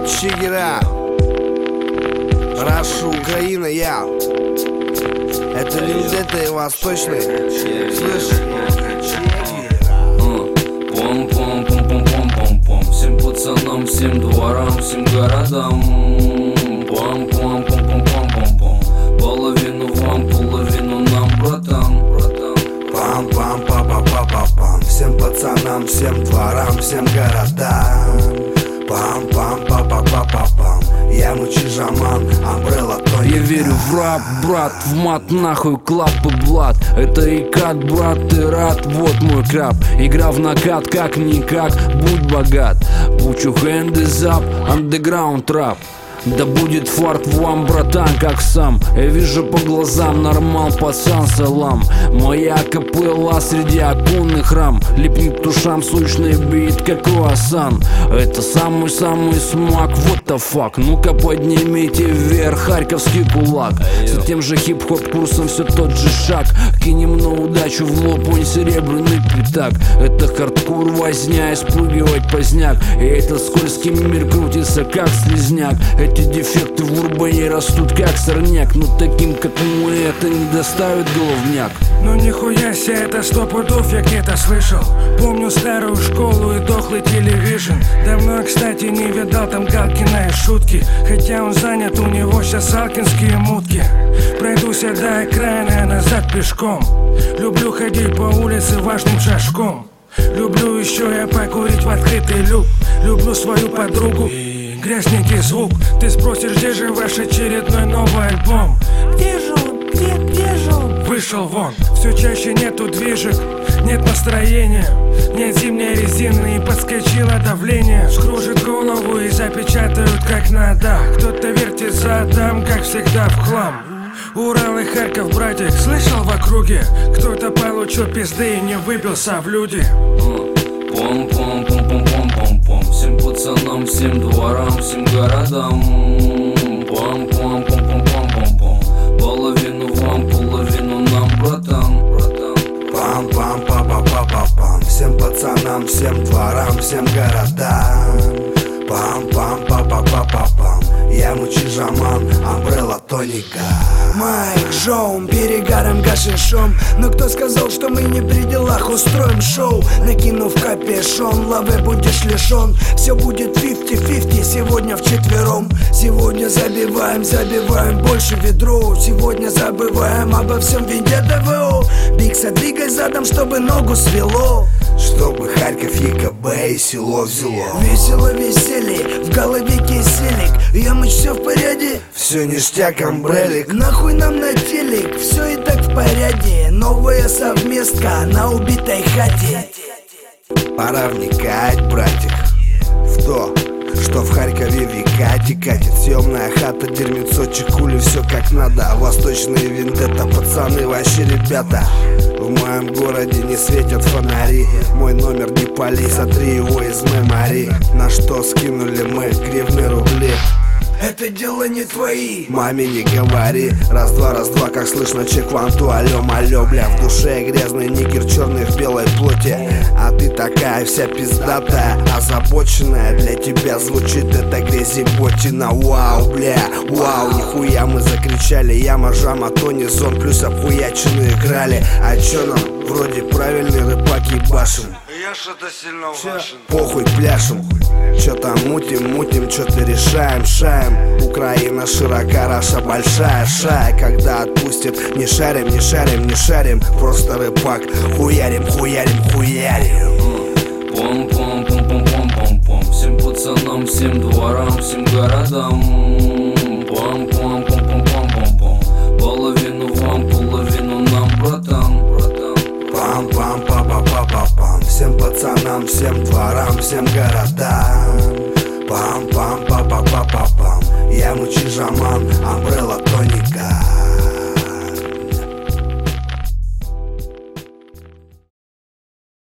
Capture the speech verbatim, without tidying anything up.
Чигера, Раша, Украина, я. Это Линдета и Восточный. Слышь? Пом-пом-пом-пом-пом-пом-пом. Всем пацанам, всем дворам, всем городам. Пом-пом-пом-пом-пом-пом. Половину вам, половину нам, братан. Пам-пам-па-па-па-па-пам. Всем пацанам, всем дворам, всем городам. Пам-пам-па-па-па-па-пам. Я мучи жаман, Амбрелла, Тони. Я верю в рап, брат, в мат, нахуй, клап и блат. Это и кат, брат, ты рад, вот мой краб. Игра в накат, как-никак, будь богат. Put your hands up, underground rap. Да будет фарт вам, братан, как сам. Я вижу по глазам, нормал, пацан, салам. Моя капелла среди оконных рам. Липнет к ушам сущный бит, как круассан. Это самый-самый смак, what the fuck. Ну-ка поднимите вверх харьковский кулак. С тем же хип-хоп курсом все тот же шаг. Кинем на удачу в лоб, он серебряный пятак. Это хардкор, возня и спрыгивать поздняк. И этот скользкий мир крутится, как слизняк. Эти дефекты в урбане растут как сорняк. Но таким, как мы, это не доставит головняк. Ну нихуя себе, это сто пудов я где-то слышал. Помню старую школу и дохлый телевизион. Давно, кстати, не видал там Галкина и шутки. Хотя он занят, у него сейчас алкинские мутки. Пройдусь я до окраины, а назад пешком. Люблю ходить по улице важным шажком. Люблю еще я покурить в открытый люк. Люблю свою подругу и грязненький звук. Ты спросишь, где же ваш очередной новый альбом? Где же он? Где, где же он? Вышел вон. Все чаще нету движек, нет настроения. Нет зимней резины и подскочило давление. Скружит голову и запечатают как надо. Кто-то вертит задом, как всегда в хлам. Урал и Харьков, братик, слышал в округе? Кто-то получил пизды и не выбился в люди. Пом-пом-пом-пом-пом-пом-пом. Всем пацанам, всем дворам, всем городам. Пом-пом-пом-пом-пом-пом-пом. Половину вам, половину нам, братан. Пам-пам-па-па-па-па-пам. Всем пацанам, всем дворам, всем городам. Пам-пам-па-па-па-па-пам. Я мучи жаман, Амбрелла, Тоника. Майк, Жоум, перегаром, гашишом. Но кто сказал, что мы не при делах устроим шоу? Накинув капюшон, лавы будешь лишен. Все будет пятьдесят-пятьдесят, сегодня вчетвером. Сегодня забиваем, забиваем больше ведро. Сегодня забываем обо всем, виндя ДВО. Бикса, двигай задом, чтобы ногу свело. Чтобы Харьков, ЕКБ и село взяло. Весело, веселье, в голове киселик. Я мыч, все в порядке, все ништяк, амбрелик. Нахуй нам на телек, все и так в порядке. Новая совместка на убитой хате. Пора вникать, братик, в то, что в Харькове века катит. Съемная хата, дерьмецо, чекули, все как надо. Восточные виндета, пацаны, вообще ребята. В моем городе не светят фонари. Мой номер не пали, сотри его из мемори. На что скинули мы гривны, рубли. Это дело не твои, маме не говори. Раз-два, раз-два, как слышно, чек ванту, алё, малё, бля. В душе грязный нигер, черный в белой плоти. А ты такая вся пиздатая, озабоченная. Для тебя звучит это грязеботина. Вау, бля, вау, нихуя мы закричали. Яма, жама, Тони, зон, плюс обхуячены играли. А чё нам? Вроде правильный рыбак ебашим. Я что-то сильно уважен. Похуй, пляшем. Чё там мутим, мутим, чё-то решаем, шаем. Украина широка, Раша большая, шая. Когда отпустит, не шарим, не шарим, не шарим. Просто рыбак, хуярим, хуярим, хуярим. Пом-пом-пом-пом-пом-пом-пом. Всем пацанам, всем дворам, всем городам. Пом-пом-пом-пом-пом-пом-пом. Половину вам, половину нам, братан. Пам-пам-па-па-па-па-пам. Всем пацанам, всем дворам, всем городам. Пам-пам-па-па-па-па-пам. Я мучи жаман, Амбрелла,